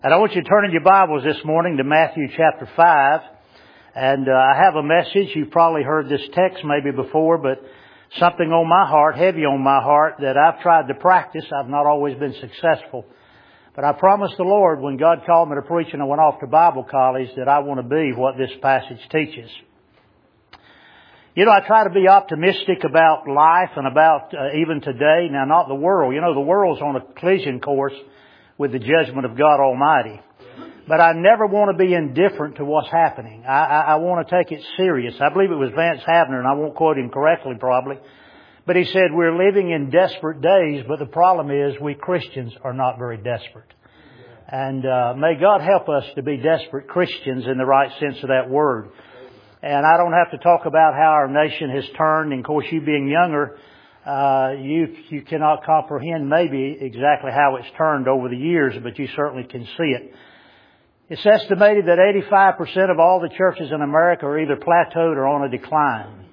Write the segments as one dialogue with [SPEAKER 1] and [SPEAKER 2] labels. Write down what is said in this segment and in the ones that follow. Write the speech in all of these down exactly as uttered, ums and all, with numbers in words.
[SPEAKER 1] And I want you to turn in your Bibles this morning to Matthew chapter five. And uh, I have a message. You've probably heard this text maybe before, but something on my heart, heavy on my heart, that I've tried to practice. I've not always been successful. But I promised the Lord when God called me to preach and I went off to Bible college that I want to be what this passage teaches. You know, I try to be optimistic about life and about uh, even today. Now, not the world. You know, the world's on a collision course with the judgment of God Almighty. But I never want to be indifferent to what's happening. I, I, I want to take it serious. I believe it was Vance Havner, and I won't quote him correctly probably, but he said, we're living in desperate days, but the problem is we Christians are not very desperate. And uh, may God help us to be desperate Christians in the right sense of that word. And I don't have to talk about how our nation has turned. And of course, you being younger, uh, you you cannot comprehend maybe exactly how it's turned over the years, but you certainly can see it. It's estimated that eighty-five percent of all the churches in America are either plateaued or on a decline.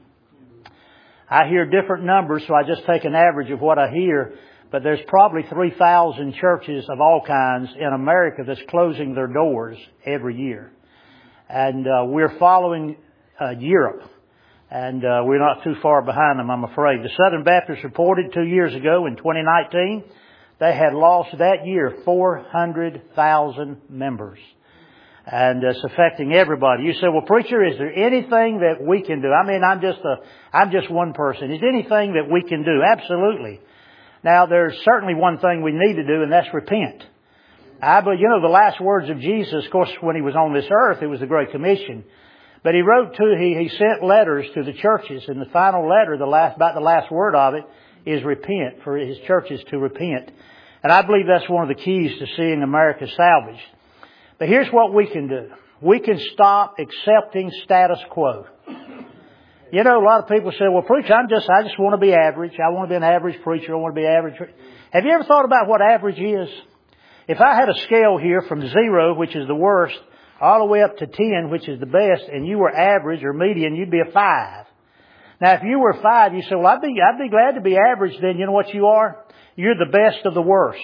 [SPEAKER 1] I hear different numbers, so I just take an average of what I hear. But there's probably three thousand churches of all kinds in America that's closing their doors every year. And uh, we're following uh, Europe. And uh, we're not too far behind them, I'm afraid. The Southern Baptists reported two years ago in twenty nineteen, they had lost that year four hundred thousand members. And it's affecting everybody. You say, well, preacher, is there anything that we can do? I mean, I'm just a, I'm just one person. Is there anything that we can do? Absolutely. Now, there's certainly one thing we need to do, and that's repent. I believe, you know, the last words of Jesus, of course, when He was on this earth, it was the Great Commission. But He wrote to, He, He sent letters to the churches, and the final letter, the last, about the last word of it, is repent, for His churches to repent. And I believe that's one of the keys to seeing America salvaged. But here's what we can do. We can stop accepting status quo. You know, a lot of people say, well, preacher, I'm just, I just want to be average. I want to be an average preacher. I want to be average. Have you ever thought about what average is? If I had a scale here from zero, which is the worst, all the way up to ten, which is the best, and you were average or median, you'd be a five. Now, if you were five, you say, well, I'd be, I'd be glad to be average then. You know what you are? You're the best of the worst.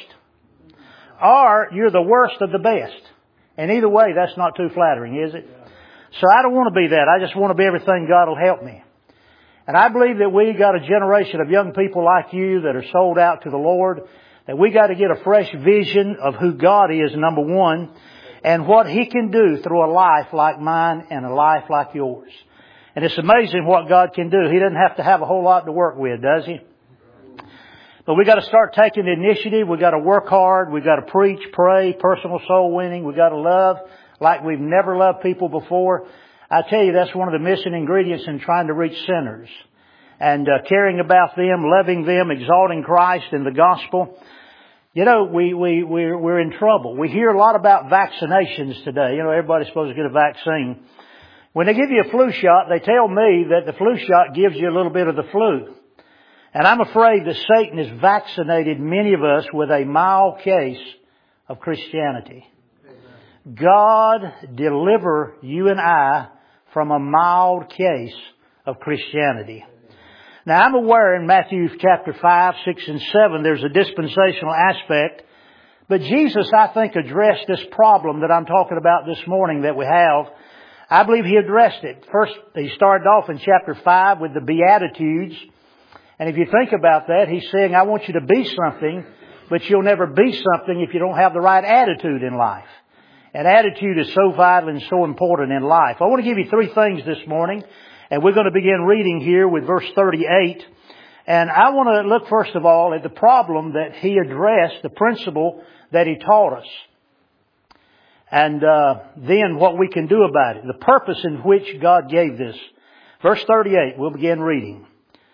[SPEAKER 1] Or you're the worst of the best. And either way, that's not too flattering, is it? So I don't want to be that. I just want to be everything God will help me. And I believe that we got a generation of young people like you that are sold out to the Lord, that we got to get a fresh vision of who God is, number one, and what He can do through a life like mine and a life like yours. And it's amazing what God can do. He doesn't have to have a whole lot to work with, does He? But we got to start taking the initiative. We got to work hard. We got to preach, pray, personal soul winning. We got to love like we've never loved people before. I tell you, that's one of the missing ingredients in trying to reach sinners. And uh, caring about them, loving them, exalting Christ and the gospel. You know, we, we, we're, we're in trouble. We hear a lot about vaccinations today. You know, everybody's supposed to get a vaccine. When they give you a flu shot, they tell me that the flu shot gives you a little bit of the flu. And I'm afraid that Satan has vaccinated many of us with a mild case of Christianity. God deliver you and I from a mild case of Christianity. Now, I'm aware in Matthew chapter five, six, and seven, there's a dispensational aspect. But Jesus, I think, addressed this problem that I'm talking about this morning that we have. I believe He addressed it. First, He started off in chapter five with the Beatitudes. And if you think about that, He's saying, I want you to be something, but you'll never be something if you don't have the right attitude in life. And attitude is so vital and so important in life. I want to give you three things this morning. And we're going to begin reading here with verse thirty-eight. And I want to look first of all at the problem that He addressed, the principle that He taught us. And uh, then what we can do about it. The purpose in which God gave this. Verse thirty-eight, we'll begin reading.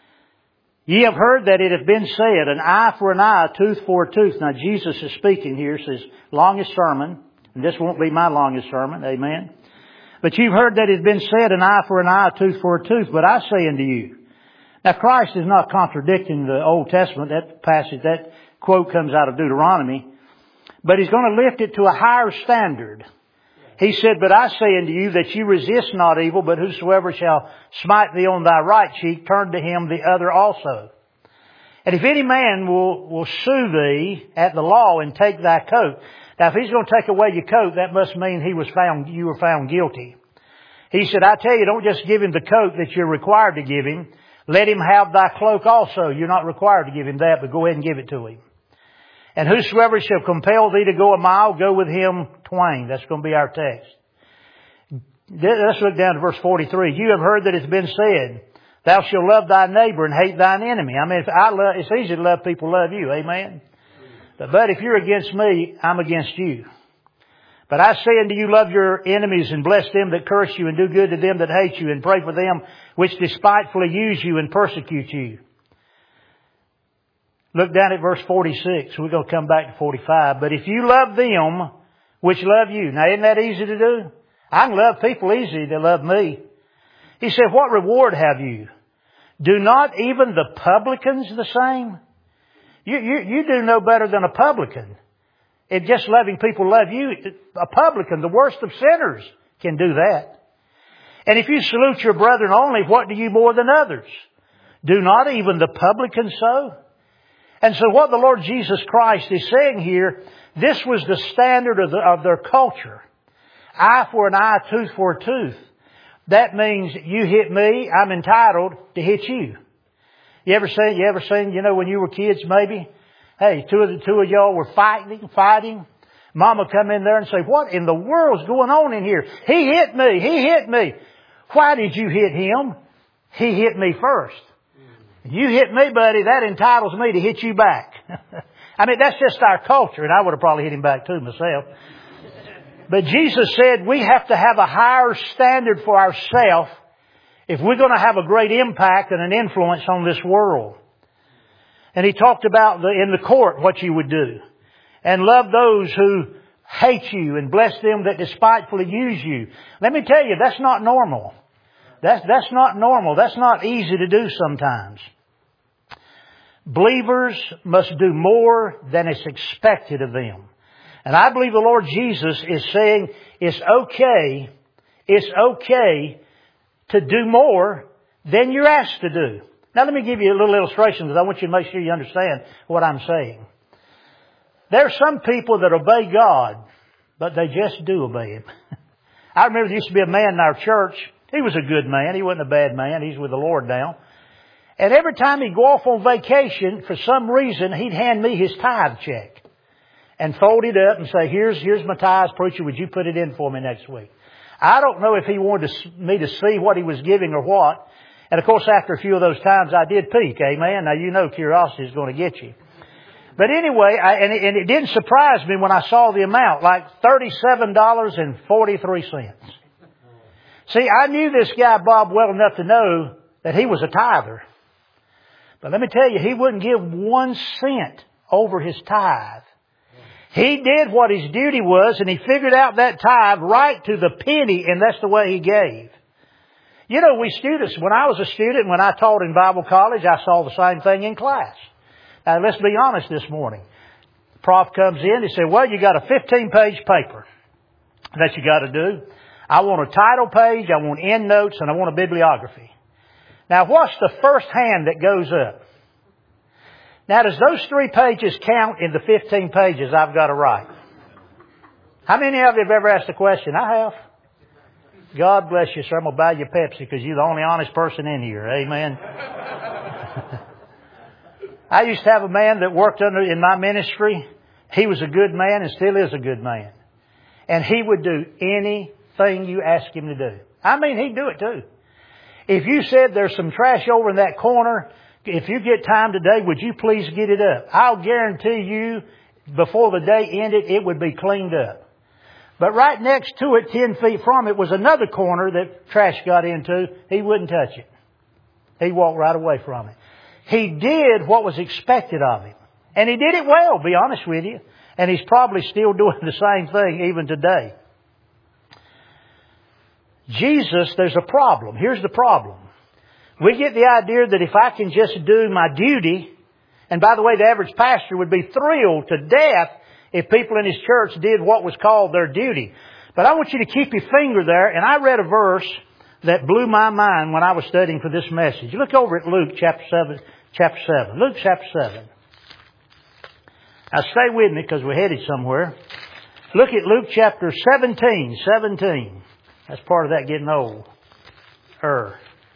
[SPEAKER 1] Ye have heard that it hath been said, an eye for an eye, a tooth for a tooth. Now Jesus is speaking here, says, longest sermon. And this won't be my longest sermon, amen. But you've heard that it has been said, an eye for an eye, a tooth for a tooth. But I say unto you. Now Christ is not contradicting the Old Testament. That passage, that quote comes out of Deuteronomy. But He's going to lift it to a higher standard. He said, but I say unto you that you resist not evil, but whosoever shall smite thee on thy right cheek, turn to him the other also. And if any man will, will sue thee at the law and take thy coat. Now, if he's going to take away your coat, that must mean he was found, you were found guilty. He said, I tell you, don't just give him the coat that you're required to give him. Let him have thy cloak also. You're not required to give him that, but go ahead and give it to him. And whosoever shall compel thee to go a mile, go with him twain. That's going to be our text. Let's look down to verse forty-three. You have heard that it's been said, thou shalt love thy neighbor and hate thine enemy. I mean, if I love, it's easy to love people who love you. Amen. But, but if you're against me, I'm against you. But I say unto you, love your enemies and bless them that curse you and do good to them that hate you and pray for them which despitefully use you and persecute you. Look down at verse forty-six. We're going to come back to forty-five. But if you love them which love you. Now, isn't that easy to do? I can love people easy that love me. He said, what reward have you? Do not even the publicans the same? You, you, you do no better than a publican. If just loving people love you, a publican, the worst of sinners, can do that. And if you salute your brethren only, what do you more than others? Do not even the publicans so? And so what the Lord Jesus Christ is saying here, this was the standard of, the, of their culture. Eye for an eye, tooth for a tooth. That means you hit me, I'm entitled to hit you. You ever seen, you ever seen, you know, when you were kids maybe? Hey, two of the two of y'all were fighting, fighting. Mama come in there and say, what in the world's going on in here? He hit me, he hit me. Why did you hit him? He hit me first. You hit me, buddy, that entitles me to hit you back. I mean, that's just our culture, and I would have probably hit him back too myself. But Jesus said we have to have a higher standard for ourselves if we're going to have a great impact and an influence on this world. And He talked about the, in the court what you would do. And love those who hate you and bless them that despitefully use you. Let me tell you, that's not normal. That's, that's not normal. That's not easy to do sometimes. Believers must do more than is expected of them. And I believe the Lord Jesus is saying it's okay, it's okay to do more than you're asked to do. Now let me give you a little illustration because I want you to make sure you understand what I'm saying. There are some people that obey God, but they just do obey Him. I remember there used to be a man in our church. He was a good man. He wasn't a bad man. He's with the Lord now. And every time he'd go off on vacation, for some reason, he'd hand me his tithe check. And fold it up and say, here's, here's my tithes, preacher, would you put it in for me next week? I don't know if he wanted to, me to see what he was giving or what. And of course, after a few of those times, I did peek, amen? Now, you know curiosity is going to get you. But anyway, I, and, it, and it didn't surprise me when I saw the amount, like thirty-seven dollars and forty-three cents. See, I knew this guy, Bob, well enough to know that he was a tither. But let me tell you, he wouldn't give one cent over his tithe. He did what his duty was, and he figured out that tithe right to the penny, and that's the way he gave. You know, we students, when I was a student, when I taught in Bible college, I saw the same thing in class. Now, let's be honest this morning. The prof comes in, he said, well, you got a fifteen-page paper that you got to do. I want a title page, I want endnotes, and I want a bibliography. Now, what's the first hand that goes up? Now, does those three pages count in the fifteen pages I've got to write? How many of you have ever asked the question? I have. God bless you, sir. I'm going to buy you Pepsi because you're the only honest person in here. Amen. I used to have a man that worked under in my ministry. He was a good man and still is a good man. And he would do anything you ask him to do. I mean, he'd do it too. If you said there's some trash over in that corner, if you get time today, would you please get it up? I'll guarantee you before the day ended, it would be cleaned up. But right next to it, ten feet from it, was another corner that trash got into. He wouldn't touch it. He walked right away from it. He did what was expected of him. And he did it well, be honest with you. And he's probably still doing the same thing even today. Jesus, there's a problem. Here's the problem. We get the idea that if I can just do my duty, and by the way, the average pastor would be thrilled to death if people in his church did what was called their duty. But I want you to keep your finger there, and I read a verse that blew my mind when I was studying for this message. Look over at Luke chapter seven. Chapter seven. Luke chapter seven. Now stay with me because we're headed somewhere. Look at Luke chapter seventeen. seventeen. That's part of that getting old. Er.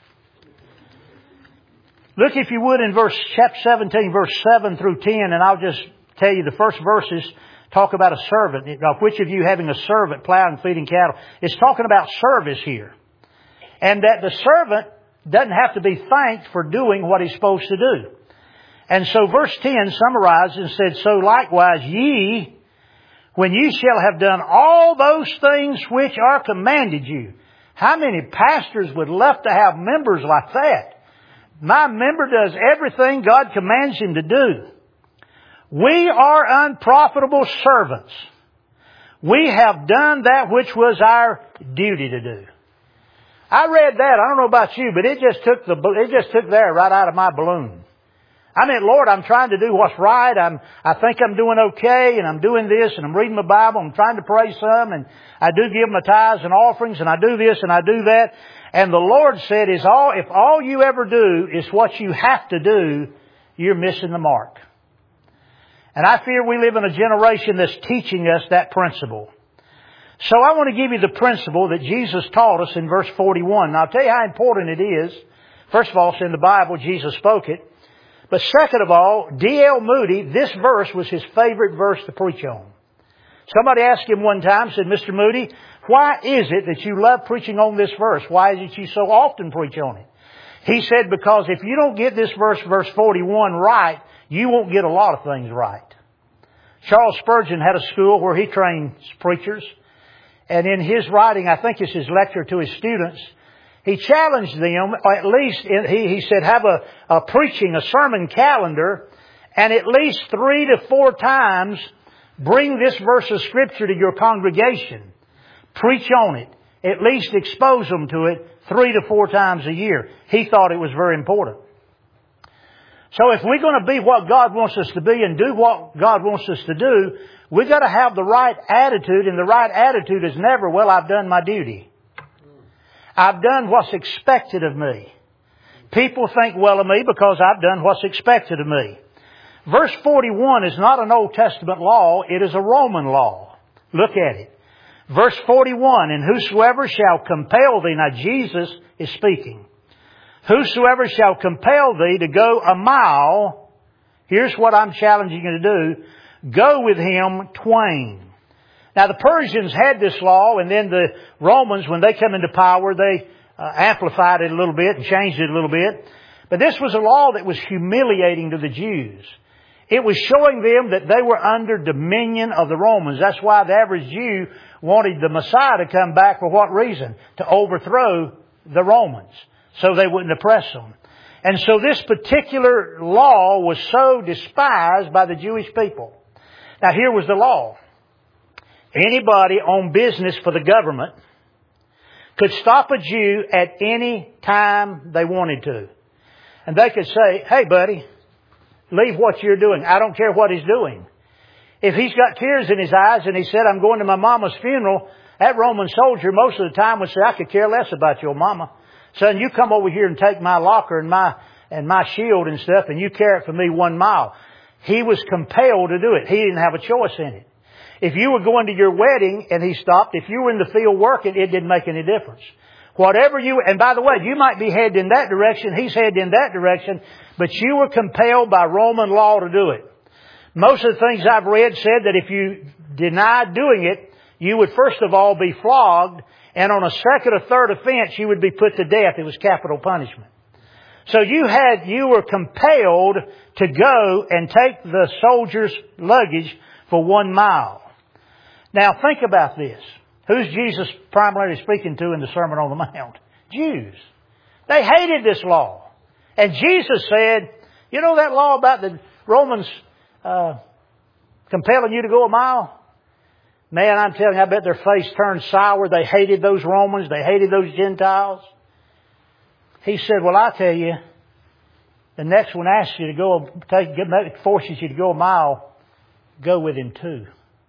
[SPEAKER 1] Look, if you would, in verse chapter seventeen, verse seven through ten, and I'll just tell you the first verses talk about a servant. Which of you having a servant plowing and feeding cattle? It's talking about service here. And that the servant doesn't have to be thanked for doing what he's supposed to do. And so verse ten summarized and said, So likewise ye, when ye shall have done all those things which are commanded you. How many pastors would love to have members like that? My member does everything God commands him to do. We are unprofitable servants. We have done that which was our duty to do. I read that. I don't know about you, but it just took the it just took that right out of my balloon. I mean, Lord, I'm trying to do what's right. I'm I think I'm doing okay, and I'm doing this, and I'm reading my Bible. I'm trying to pray some, and I do give my tithes and offerings, and I do this and I do that. And the Lord said, "Is all if all you ever do is what you have to do, you're missing the mark." And I fear we live in a generation that's teaching us that principle. So I want to give you the principle that Jesus taught us in verse forty-one. Now I'll tell you how important it is. First of all, it's in the Bible. Jesus spoke it. But second of all, D L Moody, this verse was his favorite verse to preach on. Somebody asked him one time, said, Mister Moody, why is it that you love preaching on this verse? Why is it you so often preach on it? He said, because if you don't get this verse, verse forty-one, right, you won't get a lot of things right. Charles Spurgeon had a school where he trained preachers. And in his writing, I think it's his lecture to his students, he challenged them, or at least he, he said, have a, a preaching, a sermon calendar, and at least three to four times bring this verse of Scripture to your congregation. Preach on it. At least expose them to it three to four times a year. He thought it was very important. So if we're going to be what God wants us to be and do what God wants us to do, we've got to have the right attitude, and the right attitude is never, well, I've done my duty. I've done what's expected of me. People think well of me because I've done what's expected of me. Verse forty-one is not an Old Testament law, it is a Roman law. Look at it. Verse forty-one, and whosoever shall compel thee, now Jesus is speaking. Whosoever shall compel thee to go a mile, here's what I'm challenging you to do, go with him twain. Now the Persians had this law, and then the Romans, when they come into power, they uh, amplified it a little bit and changed it a little bit. But this was a law that was humiliating to the Jews. It was showing them that they were under dominion of the Romans. That's why the average Jew wanted the Messiah to come back for what reason? To overthrow the Romans, so they wouldn't oppress them. And so this particular law was so despised by the Jewish people. Now here was the law. Anybody on business for the government could stop a Jew at any time they wanted to. And they could say, hey buddy, leave what you're doing. I don't care what he's doing. If he's got tears in his eyes and he said, I'm going to my mama's funeral, that Roman soldier most of the time would say, I could care less about your mama. Son, you come over here and take my locker and my, and my shield and stuff, and you carry it for me one mile. He was compelled to do it. He didn't have a choice in it. If you were going to your wedding and he stopped, if you were in the field working, it didn't make any difference. Whatever you, and by the way, you might be headed in that direction, he's headed in that direction, but you were compelled by Roman law to do it. Most of the things I've read said that if you denied doing it, you would first of all be flogged, and on a second or third offense, you would be put to death. It was capital punishment. So you had, you were compelled to go and take the soldier's luggage for one mile. Now think about this. Who's Jesus primarily speaking to in the Sermon on the Mount? Jews. They hated this law. And Jesus said, you know that law about the Romans uh, compelling you to go a mile? Man, I'm telling you, I bet their face turned sour. They hated those Romans. They hated those Gentiles. He said, well, I tell you, the next one asks you to go, take, forces you to go a mile, go with him too.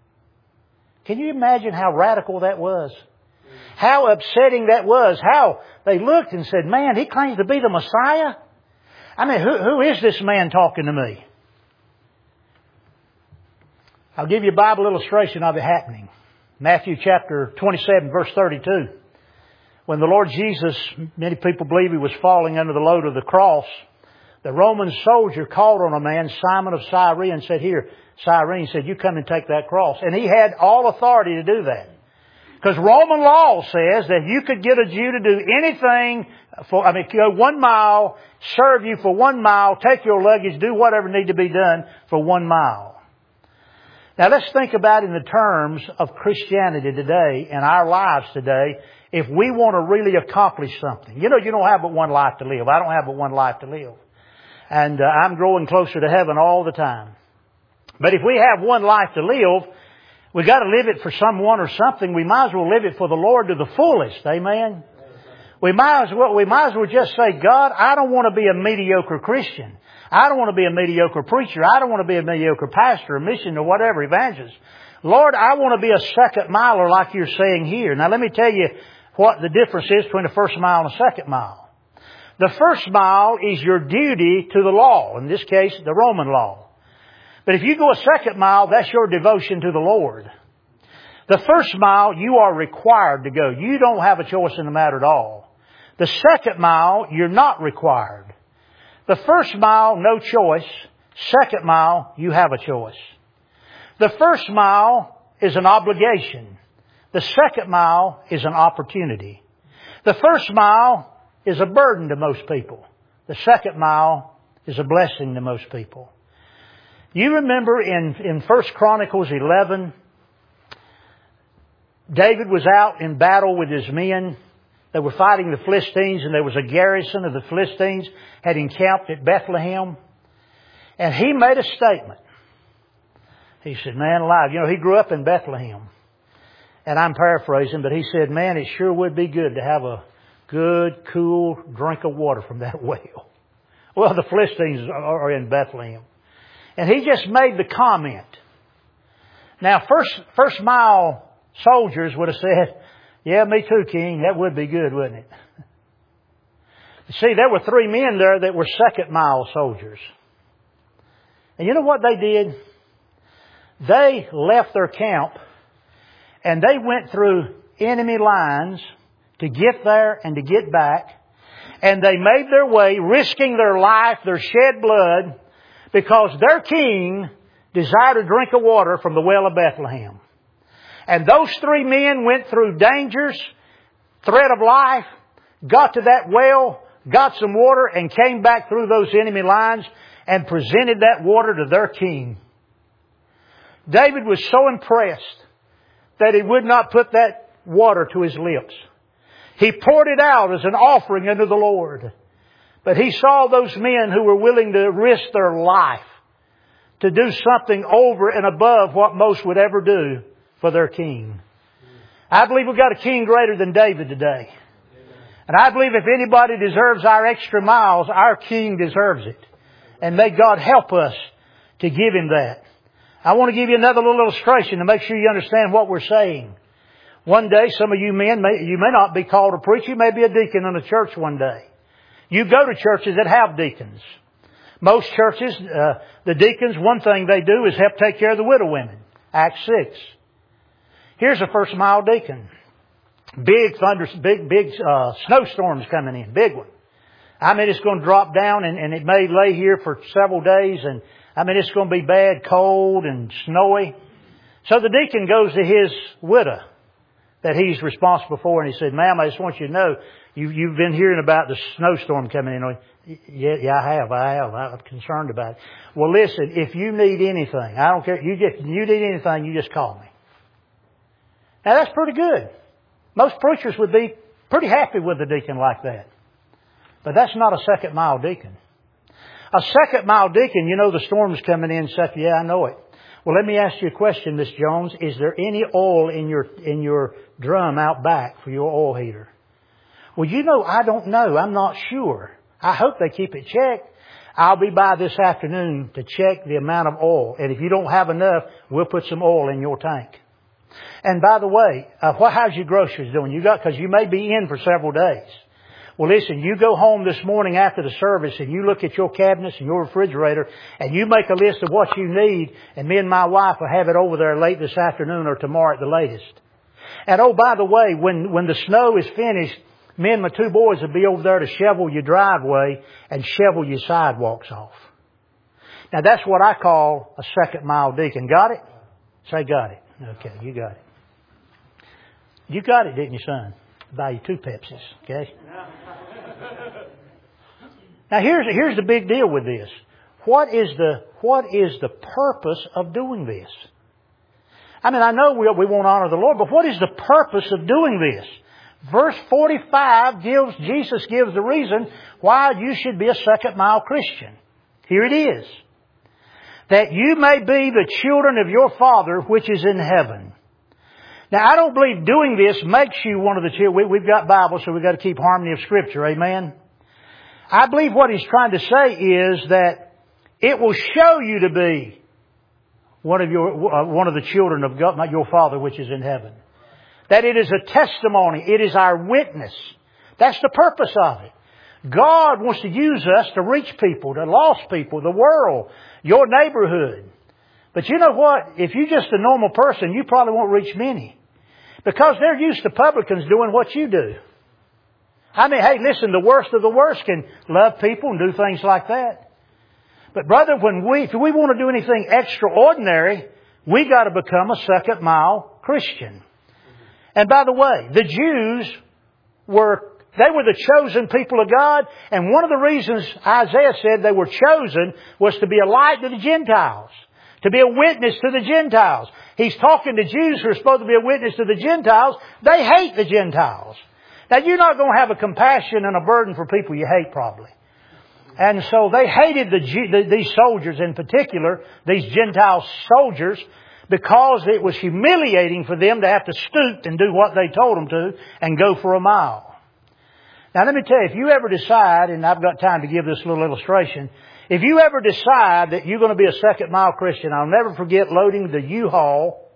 [SPEAKER 1] Can you imagine how radical that was? How upsetting that was? How they looked and said, man, he claims to be the Messiah? I mean, who, who is this man talking to me? I'll give you a Bible illustration of it happening. Matthew chapter twenty-seven, verse thirty-two. When the Lord Jesus, many people believe He was falling under the load of the cross, the Roman soldier called on a man, Simon of Cyrene, and said, here, Cyrene said, you come and take that cross. And he had all authority to do that. Because Roman law says that you could get a Jew to do anything for, I mean, go one mile, serve you for one mile, take your luggage, do whatever need to be done for one mile. Now let's think about it in the terms of Christianity today and our lives today if we want to really accomplish something. You know, you don't have but one life to live. I don't have but one life to live. And uh, I'm growing closer to heaven all the time. But if we have one life to live, we've got to live it for someone or something. We might as well live it for the Lord to the fullest. Amen? We might as well, we might as well just say, God, I don't want to be a mediocre Christian. I don't want to be a mediocre preacher. I don't want to be a mediocre pastor, a mission, or whatever, evangelist. Lord, I want to be a second miler like you're saying here. Now let me tell you what the difference is between the first mile and the second mile. The first mile is your duty to the law. In this case, the Roman law. But if you go a second mile, that's your devotion to the Lord. The first mile, you are required to go. You don't have a choice in the matter at all. The second mile, you're not required. The first mile, no choice. Second mile, you have a choice. The first mile is an obligation. The second mile is an opportunity. The first mile is a burden to most people. The second mile is a blessing to most people. You remember in, in First Chronicles eleven, David was out in battle with his men. They were fighting the Philistines, and there was a garrison of the Philistines had encamped at Bethlehem. And he made a statement. He said, man alive, you know, he grew up in Bethlehem. And I'm paraphrasing, but he said, man, it sure would be good to have a good, cool drink of water from that well. Well, the Philistines are in Bethlehem. And he just made the comment. Now, first, first mile soldiers would have said, yeah, me too, King. That would be good, wouldn't it? See, there were three men there that were second mile soldiers. And you know what they did? They left their camp and they went through enemy lines to get there and to get back. And they made their way, risking their life, their shed blood, because their king desired a drink of water from the well of Bethlehem. And those three men went through dangers, threat of life, got to that well, got some water, and came back through those enemy lines and presented that water to their king. David was so impressed that he would not put that water to his lips. He poured it out as an offering unto the Lord. But he saw those men who were willing to risk their life to do something over and above what most would ever do for their king. I believe we've got a king greater than David today. And I believe if anybody deserves our extra miles, our king deserves it. And may God help us to give him that. I want to give you another little illustration to make sure you understand what we're saying. One day, some of you men, may, you may not be called a preacher. You may be a deacon in a church one day. You go to churches that have deacons. Most churches, uh, the deacons, one thing they do is help take care of the widow women. Acts six. Here's a first mile deacon. Big thunder, big, big, uh, snowstorms coming in. Big one. I mean, it's going to drop down and, and it may lay here for several days, and I mean, it's going to be bad, cold and snowy. So the deacon goes to his widow that he's responsible for, and he said, ma'am, I just want you to know, you, you've been hearing about the snowstorm coming in. Yeah, yeah, I have, I have. I'm concerned about it. Well, listen, if you need anything, I don't care, you just, you need anything, you just call me. Now that's pretty good. Most preachers would be pretty happy with a deacon like that. But that's not a second mile deacon. A second mile deacon, you know the storm's coming in, stuff. Yeah, I know it. Well, let me ask you a question, Miss Jones. Is there any oil in your in your drum out back for your oil heater? Well, you know, I don't know. I'm not sure. I hope they keep it checked. I'll be by this afternoon to check the amount of oil. And if you don't have enough, we'll put some oil in your tank. And by the way, uh, what, how's your groceries doing? You got, because you may be in for several days. Well, listen, you go home this morning after the service and you look at your cabinets and your refrigerator and you make a list of what you need, and me and my wife will have it over there late this afternoon or tomorrow at the latest. And oh, by the way, when, when the snow is finished, me and my two boys will be over there to shovel your driveway and shovel your sidewalks off. Now that's what I call a second mile deacon. Got it? Say got it. Okay, you got it. You got it, didn't you, son? Buy you two Pepsis, okay? Now here's, here's the big deal with this. What is the, what is the purpose of doing this? I mean, I know we, we want to honor the Lord, but what is the purpose of doing this? Verse forty-five gives, Jesus gives the reason why you should be a second mile Christian. Here it is. That you may be the children of your Father which is in heaven. Now, I don't believe doing this makes you one of the children. We've got Bible, so we've got to keep harmony of Scripture. Amen? I believe what He's trying to say is that it will show you to be one of your, uh, one of the children of God, your Father which is in heaven. That it is a testimony. It is our witness. That's the purpose of it. God wants to use us to reach people, to lost people, the world, your neighborhood. But you know what? If you're just a normal person, you probably won't reach many. Because they're used to publicans doing what you do. I mean, hey, listen, the worst of the worst can love people and do things like that. But brother, when we, if we want to do anything extraordinary, we got to become a second mile Christian. And by the way, the Jews were, they were the chosen people of God. And one of the reasons Isaiah said they were chosen was to be a light to the Gentiles. To be a witness to the Gentiles. He's talking to Jews who are supposed to be a witness to the Gentiles. They hate the Gentiles. Now you're not going to have a compassion and a burden for people you hate probably. And so they hated the, the, these soldiers in particular, these Gentile soldiers, because it was humiliating for them to have to stoop and do what they told them to and go for a mile. Now let me tell you, if you ever decide, and I've got time to give this little illustration, if you ever decide that you're going to be a second mile Christian, I'll never forget loading the U-Haul.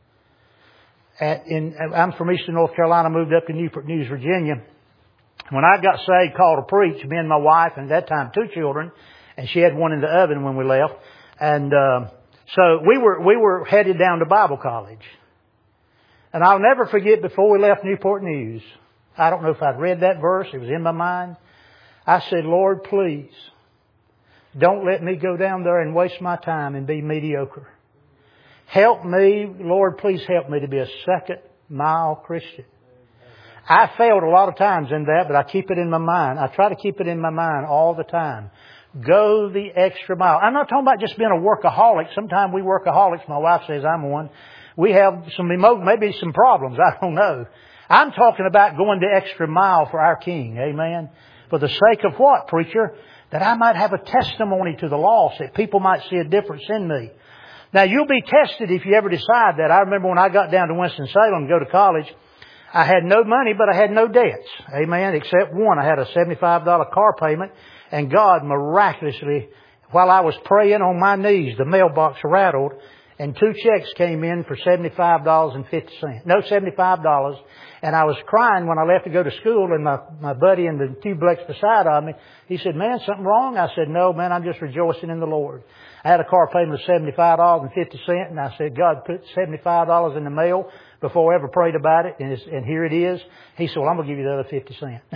[SPEAKER 1] At, in, I'm from Eastern North Carolina, moved up to Newport News, Virginia. When I got saved, called to preach, me and my wife, and at that time two children, and she had one in the oven when we left. And uh, so we were we were headed down to Bible college. And I'll never forget, before we left Newport News, I don't know if I'd read that verse, it was in my mind. I said, Lord, please, don't let me go down there and waste my time and be mediocre. Help me, Lord, please help me to be a second mile Christian. I failed a lot of times in that, but I keep it in my mind. I try to keep it in my mind all the time. Go the extra mile. I'm not talking about just being a workaholic. Sometimes we workaholics, my wife says I'm one. We have some emo- maybe some problems. I don't know. I'm talking about going the extra mile for our King. Amen. For the sake of what, preacher? That I might have a testimony to the lost, that people might see a difference in me. Now, you'll be tested if you ever decide that. I remember when I got down to Winston-Salem to go to college, I had no money, but I had no debts. Amen. Except one. I had a seventy-five dollars car payment, and God miraculously, while I was praying on my knees, the mailbox rattled, and two checks came in for seventy-five dollars and fifty cents. No, seventy-five dollars. And I was crying when I left to go to school, and my, my buddy in the duplex beside of me, he said, man, something wrong? I said, no, man, I'm just rejoicing in the Lord. I had a car payment of seventy-five dollars and fifty cents, and I said, God put seventy-five dollars in the mail before I ever prayed about it, and, it's, and here it is. He said, well, I'm going to give you the other fifty cents.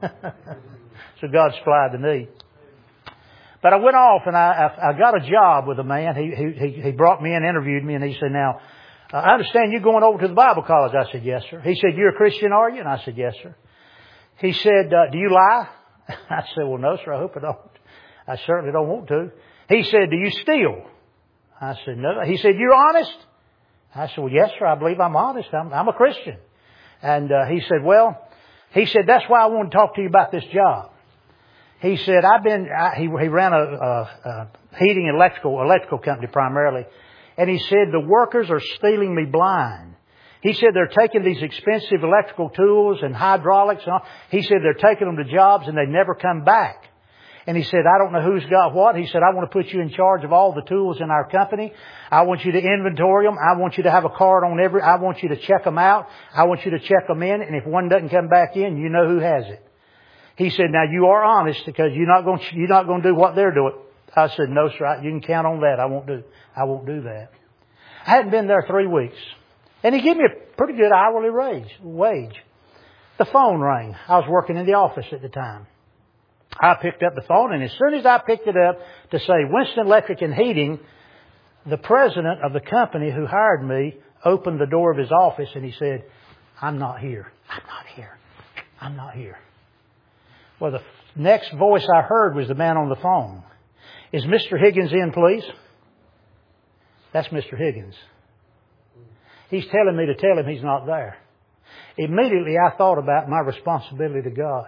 [SPEAKER 1] So God supplied the need. But I went off, and I, I, I got a job with a man. He, he, he brought me in, interviewed me, and he said, now, I understand you're going over to the Bible college. I said, yes, sir. He said, you're a Christian, are you? And I said, yes, sir. He said, uh, do you lie? I said, well, no, sir, I hope I don't. I certainly don't want to. He said, do you steal? I said, no. He said, you're honest? I said, well, yes, sir, I believe I'm honest. I'm, I'm a Christian. And uh, he said, well, he said, that's why I want to talk to you about this job. He said, I've been, I, he, he ran a, a, a heating and electrical, electrical company primarily. And he said, the workers are stealing me blind. He said, they're taking these expensive electrical tools and hydraulics. And all. He said, they're taking them to jobs and they never come back. And he said, I don't know who's got what. He said, I want to put you in charge of all the tools in our company. I want you to inventory them. I want you to have a card on every, I want you to check them out. I want you to check them in. And if one doesn't come back in, you know who has it. He said, now you are honest because you're not going to, you're not going to do what they're doing. I said, no, sir, you can count on that. I won't do, I won't do that. I hadn't been there three weeks. And he gave me a pretty good hourly wage, wage. The phone rang. I was working in the office at the time. I picked up the phone, and as soon as I picked it up to say Winston Electric and Heating, the president of the company who hired me opened the door of his office and he said, I'm not here. I'm not here. I'm not here. Well, the next voice I heard was the man on the phone. Is Mister Higgins in, please? That's Mister Higgins. He's telling me to tell him he's not there. Immediately I thought about my responsibility to God.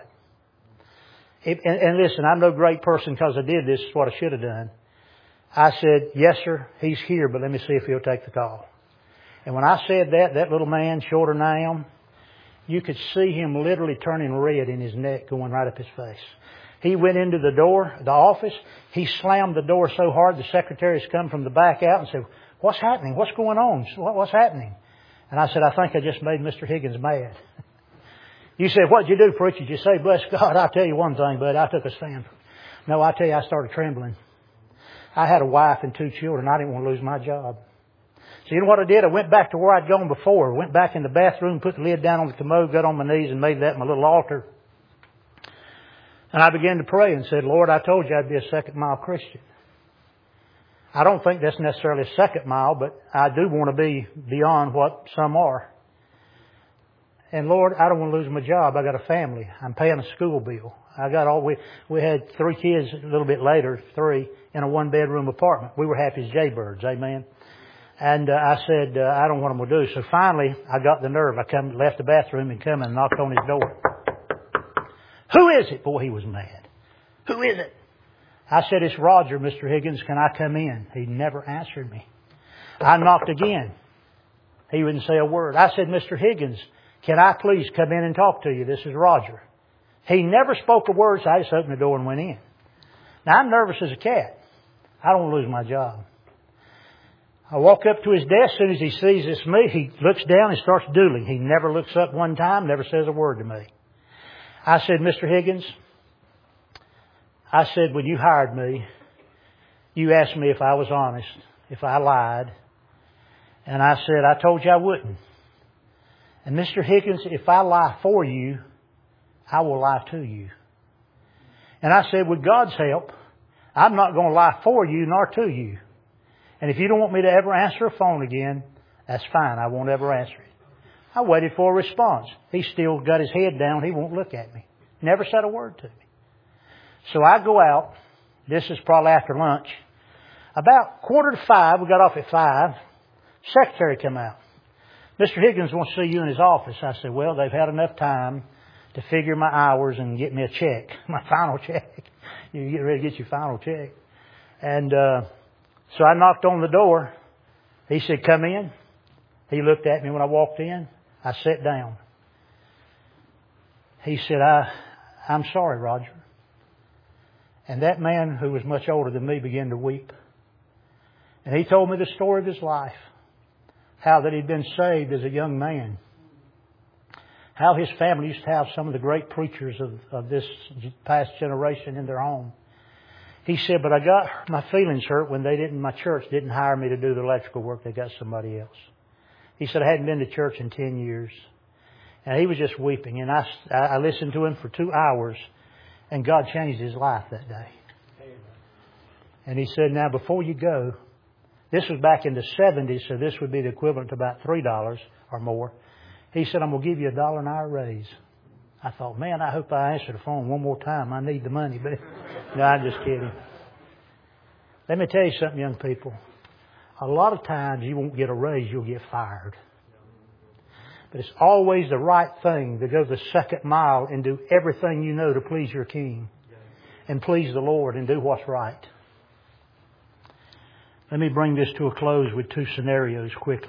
[SPEAKER 1] It, and, and listen, I'm no great person because I did this. It's what I should have done. I said, yes, sir, he's here, but let me see if he'll take the call. And when I said that, that little man, shorter than I am, you could see him literally turning red in his neck, going right up his face. He went into the door, the office. He slammed the door so hard the secretaries come from the back out and said, what's happening? What's going on? What's happening? And I said, I think I just made Mister Higgins mad. You said, what'd you do, preacher? Did you say, bless God? I'll tell you one thing, bud. I took a stand. No, I tell you, I started trembling. I had a wife and two children. I didn't want to lose my job. So you know what I did? I went back to where I'd gone before. Went back in the bathroom, put the lid down on the commode, got on my knees and made that my little altar. And I began to pray and said, Lord, I told you I'd be a second mile Christian. I don't think that's necessarily a second mile, but I do want to be beyond what some are. And Lord, I don't want to lose my job. I got a family. I'm paying a school bill. I got all, we, we had three kids a little bit later, three, in a one bedroom apartment. We were happy as jaybirds. Amen. And uh, I said, uh, I don't want them to do. So finally, I got the nerve. I come, left the bathroom and come and knocked on his door. Who is it? Boy, he was mad. Who is it? I said, it's Roger, Mister Higgins. Can I come in? He never answered me. I knocked again. He wouldn't say a word. I said, Mister Higgins, can I please come in and talk to you? This is Roger. He never spoke a word, so I just opened the door and went in. Now, I'm nervous as a cat. I don't want to lose my job. I walk up to his desk. As soon as he sees it's me, he looks down and starts doodling. He never looks up one time, never says a word to me. I said, Mister Higgins, I said, when you hired me, you asked me if I was honest, if I lied. And I said, I told you I wouldn't. And Mister Higgins, if I lie for you, I will lie to you. And I said, with God's help, I'm not going to lie for you nor to you. And if you don't want me to ever answer a phone again, that's fine. I won't ever answer it. I waited for a response. He still got his head down. He won't look at me. Never said a word to me. So I go out. This is probably after lunch. About quarter to five, we got off at five. Secretary come out. Mister Higgins wants to see you in his office. I said, well, they've had enough time to figure my hours and get me a check, my final check. You get ready to get your final check. And uh, so I knocked on the door. He said, come in. He looked at me when I walked in. I sat down. He said, I, I'm sorry, Roger. And that man, who was much older than me, began to weep. And he told me the story of his life. How that he'd been saved as a young man. How his family used to have some of the great preachers of, of this past generation in their home. He said, but I got my feelings hurt when they didn't, my church didn't hire me to do the electrical work. They got somebody else. He said, I hadn't been to church in ten years. And he was just weeping. And I, I listened to him for two hours. And God changed his life that day. And he said, now before you go, this was back in the seventies, so this would be the equivalent to about three dollars or more. He said, I'm going to give you a dollar an hour raise. I thought, man, I hope I answer the phone one more time. I need the money. But no, I'm just kidding. Let me tell you something, young people. A lot of times you won't get a raise, you'll get fired. But it's always the right thing to go the second mile and do everything you know to please your King and please the Lord and do what's right. Let me bring this to a close with two scenarios quickly.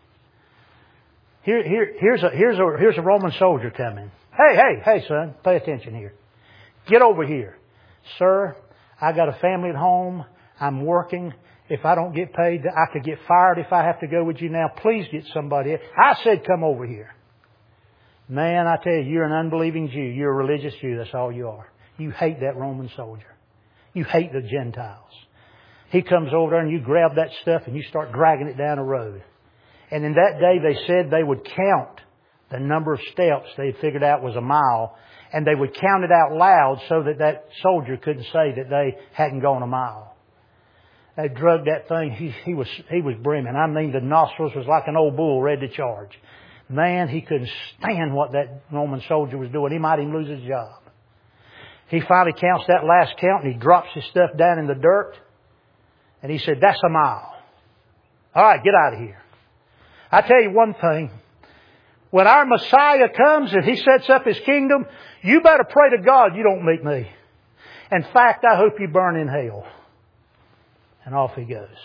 [SPEAKER 1] Here, here, here's a, here's a, here's a Roman soldier coming. Hey, hey, hey, son, pay attention here. Get over here. Sir, I got a family at home. I'm working. If I don't get paid, I could get fired if I have to go with you now. Please get somebody else. I said, come over here. Man, I tell you, you're an unbelieving Jew. You're a religious Jew. That's all you are. You hate that Roman soldier. You hate the Gentiles. He comes over there and you grab that stuff and you start dragging it down the road. And in that day they said they would count the number of steps they had figured out was a mile. And they would count it out loud so that that soldier couldn't say that they hadn't gone a mile. They drug that thing. He, he was, he was brimming. I mean, the nostrils was like an old bull ready to charge. Man, he couldn't stand what that Roman soldier was doing. He might even lose his job. He finally counts that last count and he drops his stuff down in the dirt. And he said, that's a mile. All right, get out of here. I tell you one thing. When our Messiah comes and He sets up His kingdom, you better pray to God you don't meet me. In fact, I hope you burn in hell. And off he goes.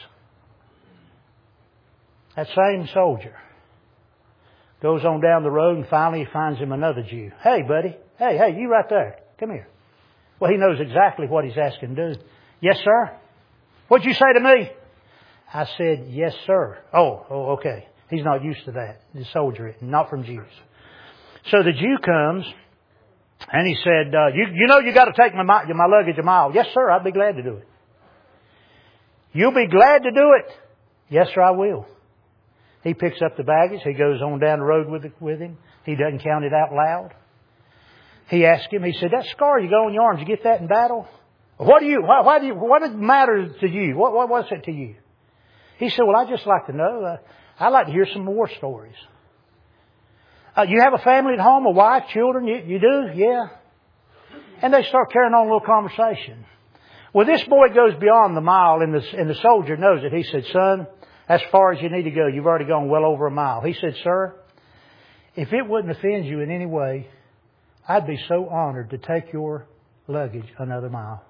[SPEAKER 1] That same soldier goes on down the road and finally he finds him another Jew. Hey, buddy. Hey, hey, you right there. Come here. Well, he knows exactly what he's asking to do. Yes, sir. What'd you say to me? I said, yes, sir. Oh, oh, okay. He's not used to that. The soldier, not from Jews. So the Jew comes and he said, uh, you, you know you got to take my, my luggage a mile. Yes, sir. I'd be glad to do it. You'll be glad to do it. Yes, sir, I will. He picks up the baggage. He goes on down the road with it, with him. He doesn't count it out loud. He asked him, he said, that scar you got on your arm, did you get that in battle? What do you, why, why do you, what does it matter to you? What, what was it to you? He said, well, I'd just like to know. Uh, I'd like to hear some more stories. Uh, you have a family at home, a wife, children? You, you do? Yeah. And they start carrying on a little conversation. Well, this boy goes beyond the mile and the, and the soldier knows it. He said, son, as far as you need to go, you've already gone well over a mile. He said, sir, if it wouldn't offend you in any way, I'd be so honored to take your luggage another mile.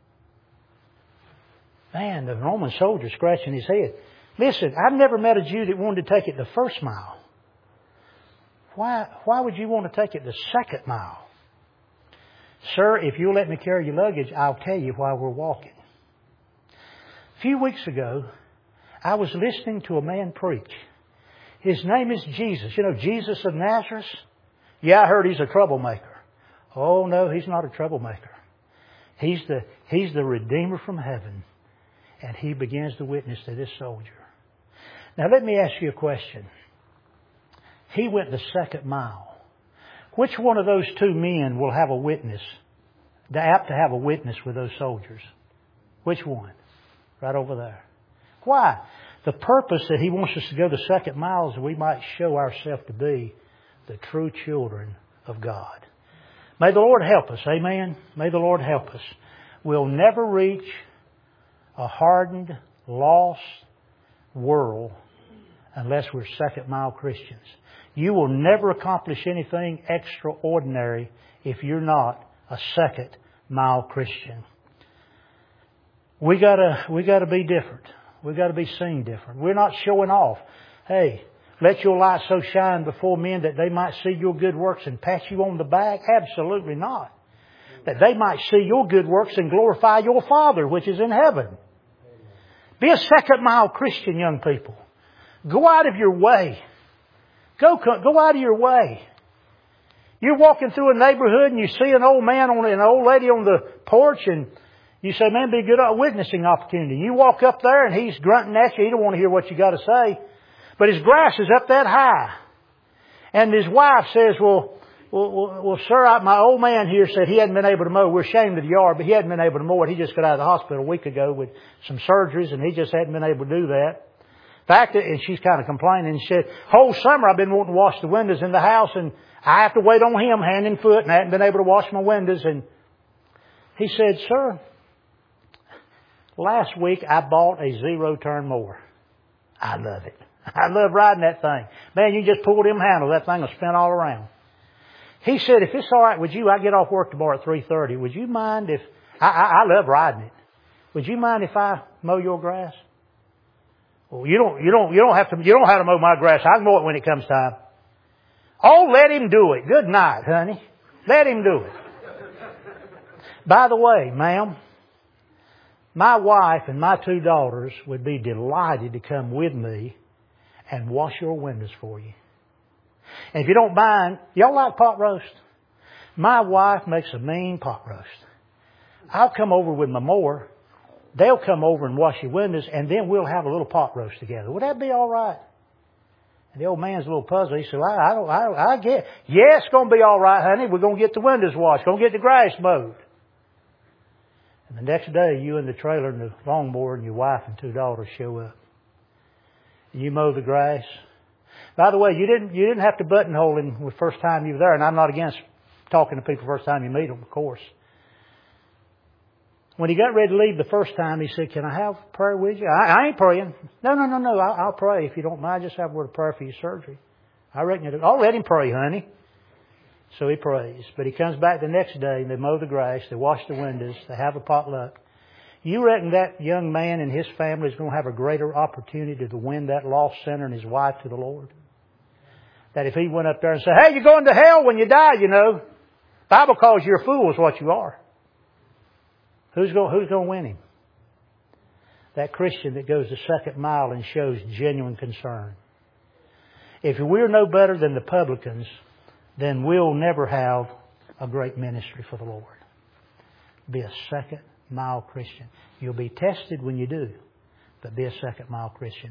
[SPEAKER 1] Man, the Roman soldier scratching his head. Listen, I've never met a Jew that wanted to take it the first mile. Why, why would you want to take it the second mile? Sir, if you'll let me carry your luggage, I'll tell you while we're walking. A few weeks ago, I was listening to a man preach. His name is Jesus. You know, Jesus of Nazareth? Yeah, I heard he's a troublemaker. Oh, no, he's not a troublemaker. He's the, he's the Redeemer from heaven. And he begins to witness to this soldier. Now, let me ask you a question. He went the second mile. Which one of those two men will have a witness, apt to have a witness with those soldiers? Which one? Right over there. Why? The purpose that he wants us to go the second mile is that we might show ourselves to be the true children of God. May the Lord help us. Amen. May the Lord help us. We'll never reach a hardened, lost world unless we're second mile Christians. You will never accomplish anything extraordinary if you're not a second mile Christian. We gotta, we gotta be different. We gotta be seen different. We're not showing off. Hey, let your light so shine before men that they might see your good works and pat you on the back? Absolutely not. That they might see your good works and glorify your Father which is in heaven. Be a second mile Christian, young people. Go out of your way. Go, go out of your way. You're walking through a neighborhood and you see an old man on, an old lady on the porch and you say, man, be a good witnessing opportunity. You walk up there and he's grunting at you. He don't want to hear what you got to say. But his grass is up that high. And his wife says, well, well, well, well sir, I, my old man here said he hadn't been able to mow. We're ashamed of the yard, but he hadn't been able to mow it. He just got out of the hospital a week ago with some surgeries and he just hadn't been able to do that. In fact, and she's kind of complaining. She said, whole summer I've been wanting to wash the windows in the house and I have to wait on him hand and foot and I haven't been able to wash my windows. And he said, sir, last week I bought a zero-turn mower. I love it. I love riding that thing. Man, you just pull them handles. That thing will spin all around. He said, if it's all right with you, I get off work tomorrow at three thirty. Would you mind if, I, I, I love riding it. Would you mind if I mow your grass? Well, you don't, you don't, you don't have to, you don't have to mow my grass. I can mow it when it comes time. Oh, let him do it. Good night, honey. Let him do it. By the way, ma'am, my wife and my two daughters would be delighted to come with me and wash your windows for you. And if you don't mind, y'all like pot roast? My wife makes a mean pot roast. I'll come over with my mower. They'll come over and wash your windows, and then we'll have a little pot roast together. Would that be all right? And the old man's a little puzzled. He said, well, I don't, I, I get, yeah, it's going to be all right, honey. We're going to get the windows washed. Going to get the grass mowed. And the next day, you and the trailer and the lawnmower and your wife and two daughters show up. And you mow the grass. By the way, you didn't, you didn't have to buttonhole him the first time you were there. And I'm not against talking to people the first time you meet them, of course. When he got ready to leave the first time, he said, can I have prayer with you? I, I ain't praying. No, no, no, no. I'll, I'll pray if you don't mind. Just have a word of prayer for your surgery. I reckon it'll, I'll let him pray, honey. So he prays. But he comes back the next day and they mow the grass. They wash the windows. They have a potluck. You reckon that young man and his family is going to have a greater opportunity to win that lost sinner and his wife to the Lord? That if he went up there and said, hey, you're going to hell when you die, you know. The Bible calls you a fool is what you are. Who's going, who's going to win him? That Christian that goes the second mile and shows genuine concern. If we're no better than the publicans, then we'll never have a great ministry for the Lord. Be a second mile Christian. You'll be tested when you do, but be a second mile Christian.